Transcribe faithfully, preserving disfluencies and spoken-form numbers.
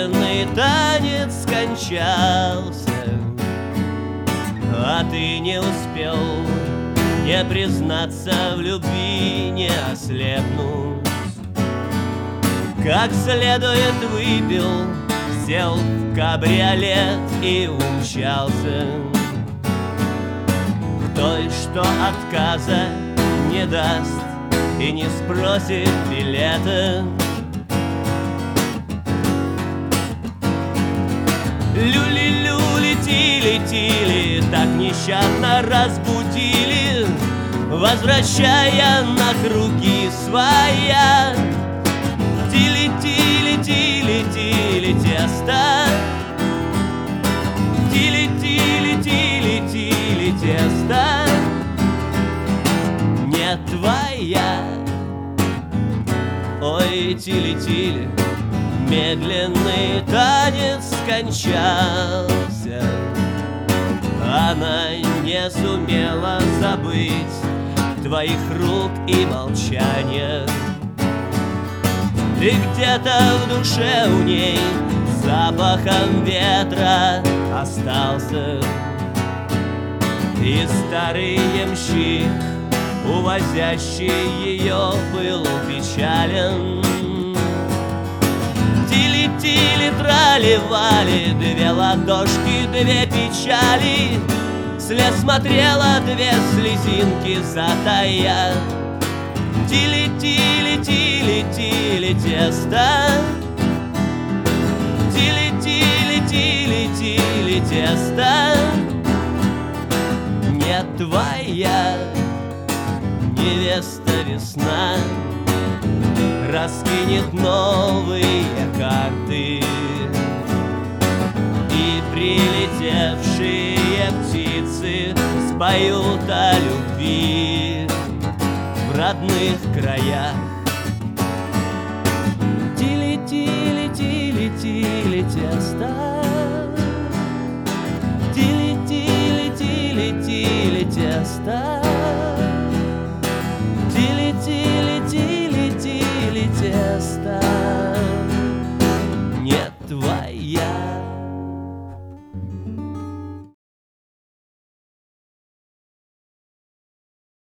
медленный танец скончался, а ты не успел не признаться в любви, не ослепнуть. Как следует выпил, сел в кабриолет и умчался к той, что отказа не даст и не спросит билета. Люли-люли, тили-тили, так нещадно разбудили, возвращая на круги своя. Тили-тили-тили-тили, тесто, тили-тили-тили-тили, тесто не твоя. Ой, тили-тили, медленный танец скончался, она не сумела забыть твоих рук и молчания. Ты где-то в душе у ней запахом ветра остался, и старый ямщик, увозящий ее, был печален. Тили-тили, трали-вали, две ладошки, две печали, вслед смотрела две слезинки затая. Тили-тили-тили-тили, тесто, тили-тили-тили-тили, тесто не твоя. Невеста весна раскинет новые карты, и прилетевшие птицы споют о любви в родных краях.